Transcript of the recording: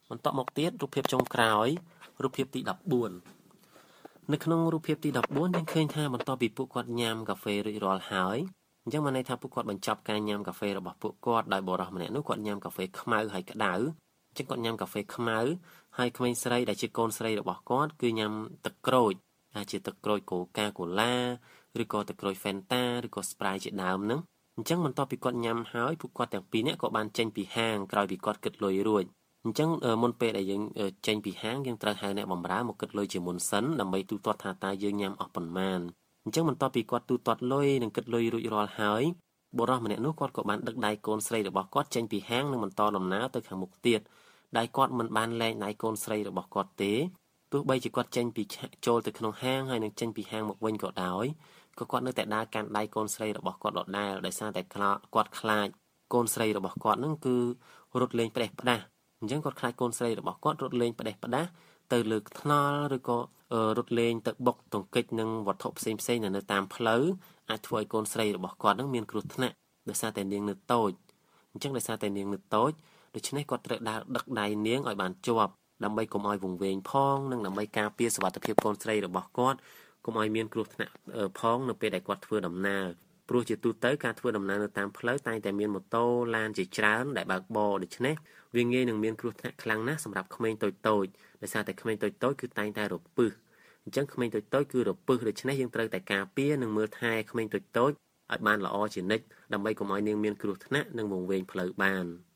បន្តមកទៀតរូបភាពចុងក្រោយរូបភាពទី14នៅក្នុងរូបភាពទី14យើងឃើញថាបន្ទាប់ពីពួកគាត់ញ៉ាំកាហ្វេរួចរាល់ហើយអញ្ចឹងបានន័យថាពួកគាត់បញ្ចប់ការញ៉ាំកាហ្វេរបស់ពួកគាត់ដោយបុរសម្នាក់នោះគាត់ញ៉ាំកាហ្វេខ្មៅហើយក្តៅអញ្ចឹងគាត់ញ៉ាំកាហ្វេខ្មៅហើយក្មេងស្រីដែលជាកូនស្រីរបស់គាត់គឺញ៉ាំទឹកក្រូចដែលជាទឹកក្រូចកូកាកូឡាឬក៏ទឹកក្រូច Fanta ឬក៏ Sprite ជាដើមហ្នឹងអញ្ចឹងបន្ទាប់ពីគាត់ញ៉ាំហើយពួកគាត់ទាំងពីរនាក់ក៏បានចេញពីហាងក្រោយពីគាត់គិតលុយរួចអញ្ចឹងមុនពេលដែលយើងចេញពីហាងយើងត្រូវហៅអ្នកបម្រើមកគិតលុយជាមុនសិនដើម្បីទូទាត់ថាតើយើងញ៉ាំអស់ប៉ុន្មានអញ្ចឹងបន្ទាប់ពីគាត់ទូទាត់លុយនិងគិតលុយរួចរាល់ហើយបុរសម្នាក់នោះគាត់ក៏បានដឹកដៃកូនស្រីរបស់គាត់ចេញពីហាងនិងបន្តដំណើរទៅខាងមុខទៀតដៃគាត់មិនបានលែងដៃកូនស្រីរបស់គាត់ទេទោះបីជាគាត់ចេញពីចូលទៅក្នុងហាងហើយនឹងចេញពីហាងមកវិញក៏ដោយក៏គាត់នៅតែដើរកាន់ដៃកូនស្រីរបស់គាត់ដដែលដោយសារតែគាត់ខ្លាចកូនស្រីរបស់គាត់នឹងគឺរត់លេងផ្ដេសផ្ដាស់អញ្ចឹងគាត់ខ្លាចកូនស្រីរបស់គាត់រត់លេងផ្ដេសផ្ដាស់ទៅលើថ្នល់ឬក៏រត់លេងទៅបុកទង្គិចនឹងវត្ថុផ្សេងៗនៅតាមផ្លូវអាចធ្វើឲ្យកូនស្រីរបស់គាត់នឹងមានគ្រោះថ្នាក់ដោយសារតែនាងនៅតូចអញ្ចឹងដោយសារតែនាងនៅតូចដូច្នេះគាត់ត្រូវដើរដឹកដៃនាងឲ្យបានជាប់ដើម្បីកុំឲ្យវង្វេងផងនិងដើម្បីការពារសុវត្ថិភាពកូនស្រីរបស់គាត់កុំឲ្យមានគ្រោះថ្នាក់ផងនៅពេលដែលគាត់ធ្វើដំណើរព្រោះជាទូទៅការធ្វើដំណើរនៅតាមផ្លូវតែងតែមានម៉ូតូឡានជាច្រើនដែលបើកបរដូច្នេះវាងាយនឹងមានគ្រោះថ្នាក់ខ្លាំងណាស់សម្រាប់ក្មេងតូចៗដោយសារតែក្មេងតូចៗគឺតែងតែរពឹសអញ្ចឹងក្មេងតូចៗគឺរពឹសដូច្នេះយើងត្រូវតែការពារនិងមើលថែក្មេងតូចៗឲ្យបានល្អជានិច្ចដើម្បីកុំឲ្យនាងមានគ្រោះថ្នាក់និងវង្វេងផ្លូវបាន